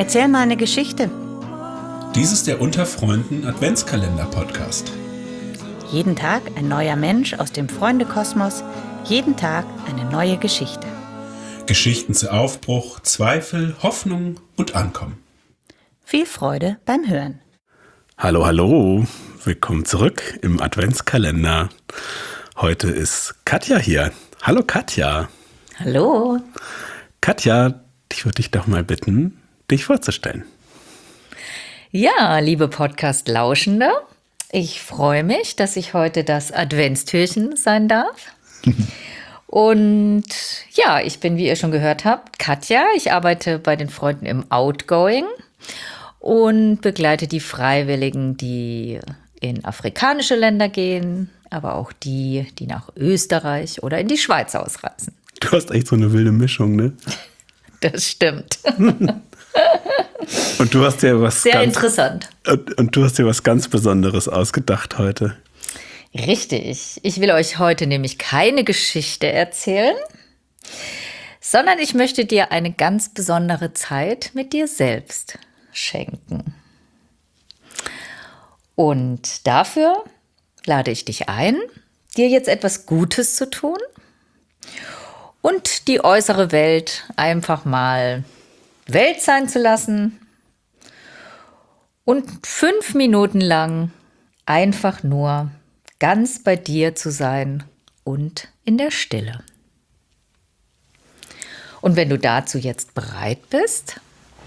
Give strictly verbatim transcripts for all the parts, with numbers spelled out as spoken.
Erzähl mal eine Geschichte. Dies ist der Unter Freunden Adventskalender-Podcast. Jeden Tag ein neuer Mensch aus dem Freundekosmos, jeden Tag eine neue Geschichte. Geschichten zu Aufbruch, Zweifel, Hoffnung und Ankommen. Viel Freude beim Hören. Hallo, hallo, willkommen zurück im Adventskalender. Heute ist Katja hier. Hallo Katja. Hallo. Katja, ich würde dich doch mal bitten, dich vorzustellen. Ja, liebe Podcast-Lauschende, ich freue mich, dass ich heute das Adventstürchen sein darf. Und ja, ich bin, wie ihr schon gehört habt, Katja. Ich arbeite bei den Freunden im Outgoing und begleite die Freiwilligen, die in afrikanische Länder gehen, aber auch die, die nach Österreich oder in die Schweiz ausreisen. Du hast echt so eine wilde Mischung, ne? Das stimmt. Und du hast dir was Sehr ganz, interessant. Und, und du hast dir was ganz Besonderes ausgedacht heute. Richtig. Ich will euch heute nämlich keine Geschichte erzählen, sondern ich möchte dir eine ganz besondere Zeit mit dir selbst schenken. Und dafür lade ich dich ein, dir jetzt etwas Gutes zu tun und die äußere Welt einfach mal Welt sein zu lassen und fünf Minuten lang einfach nur ganz bei dir zu sein und in der Stille. Und wenn du dazu jetzt bereit bist,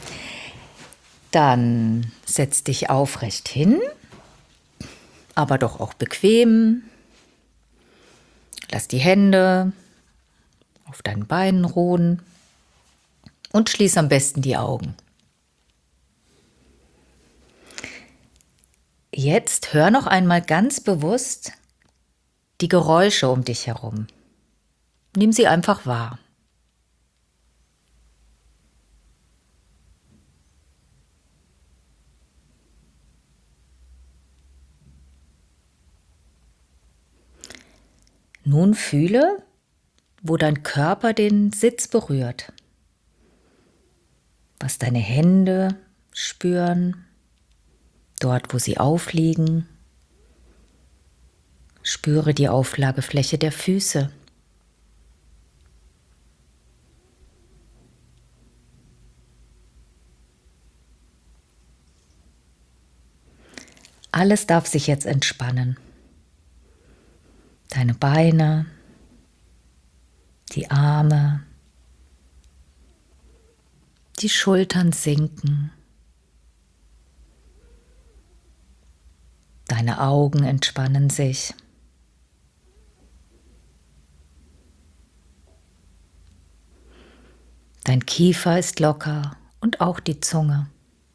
dann setz dich aufrecht hin, aber doch auch bequem. Lass die Hände auf deinen Beinen ruhen und schließ am besten die Augen. Jetzt hör noch einmal ganz bewusst die Geräusche um dich herum. Nimm sie einfach wahr. Nun fühle, wo dein Körper den Sitz berührt, was deine Hände spüren, dort wo sie aufliegen. Spüre die Auflagefläche der Füße. Alles darf sich jetzt entspannen. Deine Beine, die Arme, die Schultern sinken, deine Augen entspannen sich. Dein Kiefer ist locker und auch die Zunge.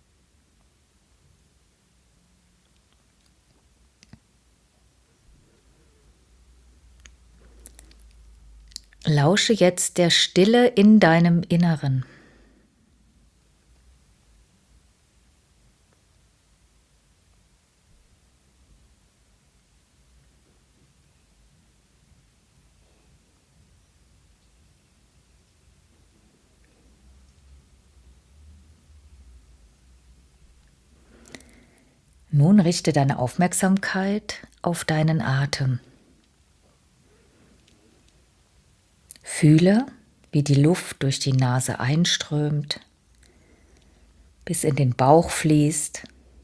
Lausche jetzt der Stille in deinem Inneren. Nun richte deine Aufmerksamkeit auf deinen Atem. Fühle, wie die Luft durch die Nase einströmt, bis in den Bauch fließt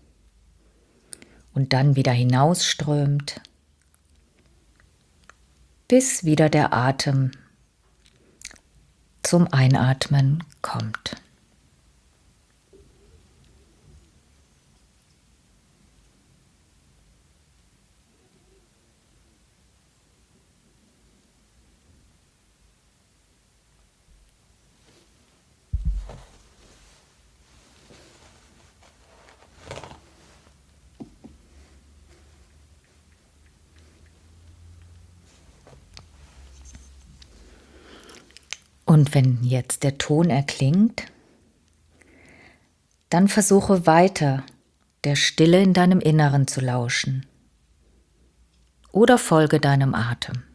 und dann wieder hinausströmt, bis wieder der Atem zum Einatmen kommt. Und wenn jetzt der Ton erklingt, dann versuche weiter der Stille in deinem Inneren zu lauschen oder folge deinem Atem.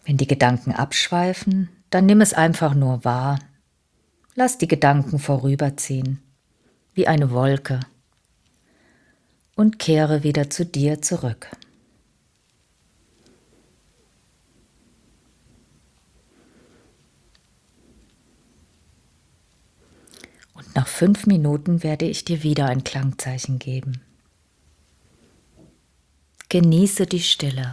Wenn die Gedanken abschweifen, dann nimm es einfach nur wahr. Lass die Gedanken vorüberziehen, wie eine Wolke, und kehre wieder zu dir zurück. Und nach fünf Minuten werde ich dir wieder ein Klangzeichen geben. Genieße die Stille.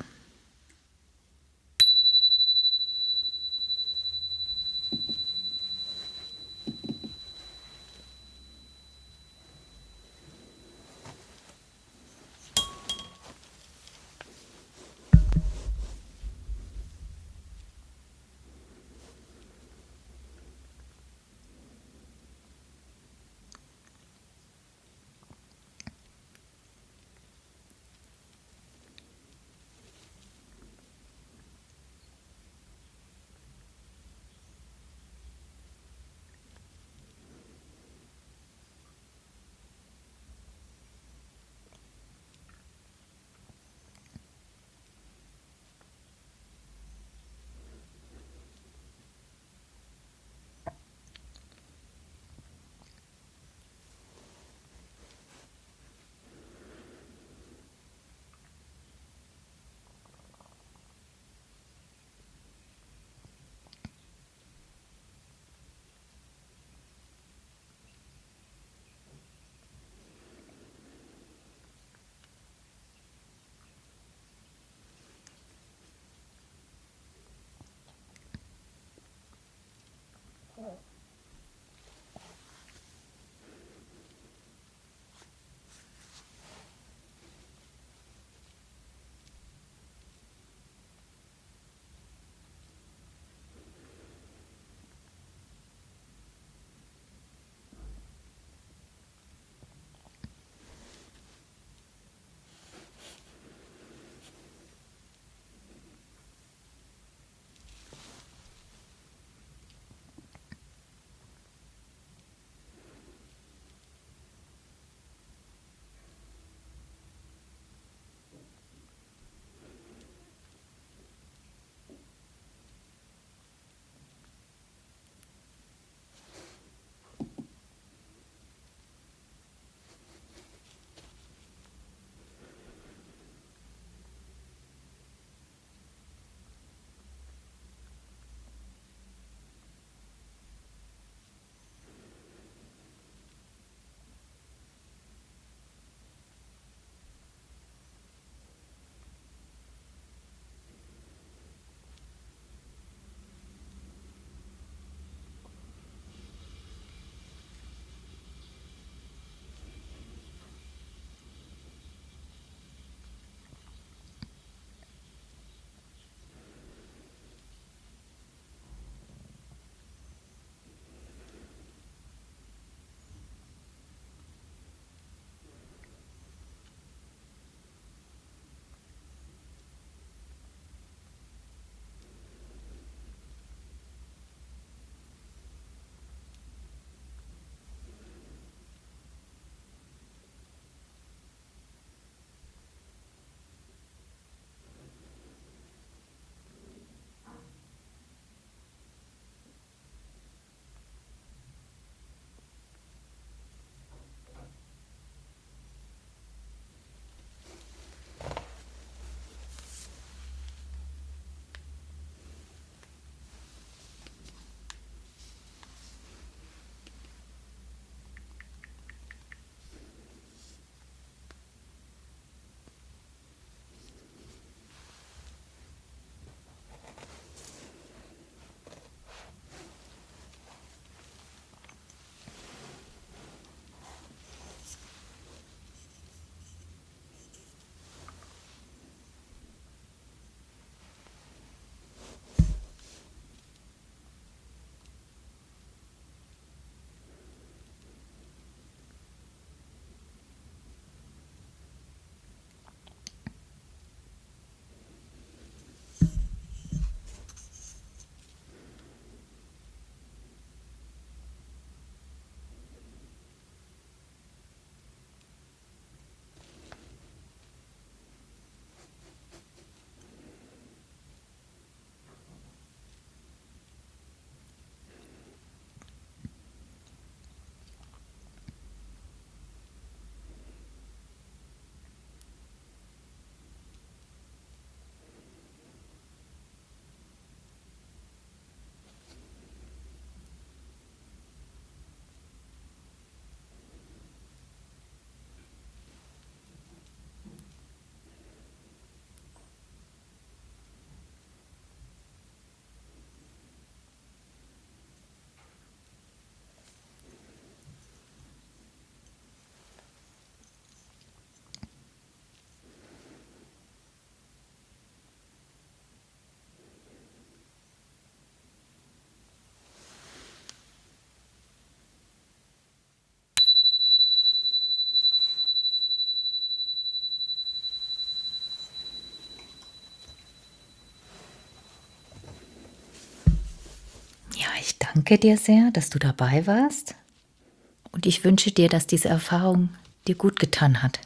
danke dir sehr, dass du dabei warst. Und ich wünsche dir, dass diese Erfahrung dir gut getan hat.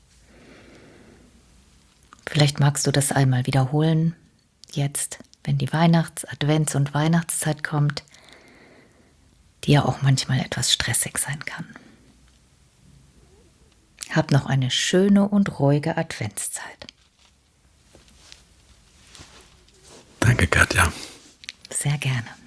Vielleicht magst du das einmal wiederholen, jetzt, wenn die Weihnachts-, Advents- und Weihnachtszeit kommt, die ja auch manchmal etwas stressig sein kann. Hab noch eine schöne und ruhige Adventszeit. Danke, Katja. Sehr gerne.